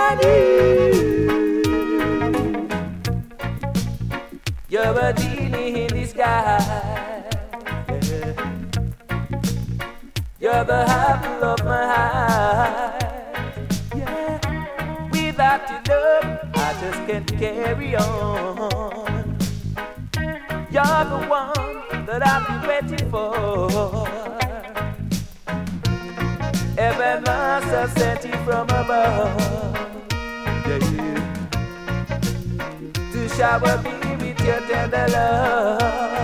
You're a genie in the sky. You're the apple of my eye. Yeah. Without your love, I just can't carry on. You're the one that I've been waiting for. Heaven must have sent you from above. Yeah. To shower me with your tender love.